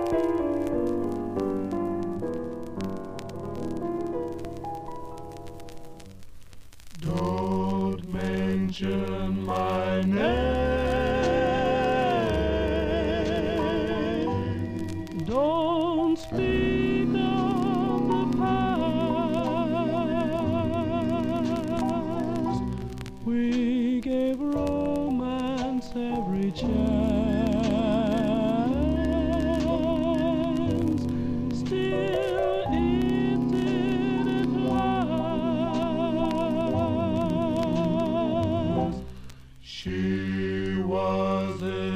Don't mention my name. Don't speak of the past. We gave romance every chance. Still it didn't last. She was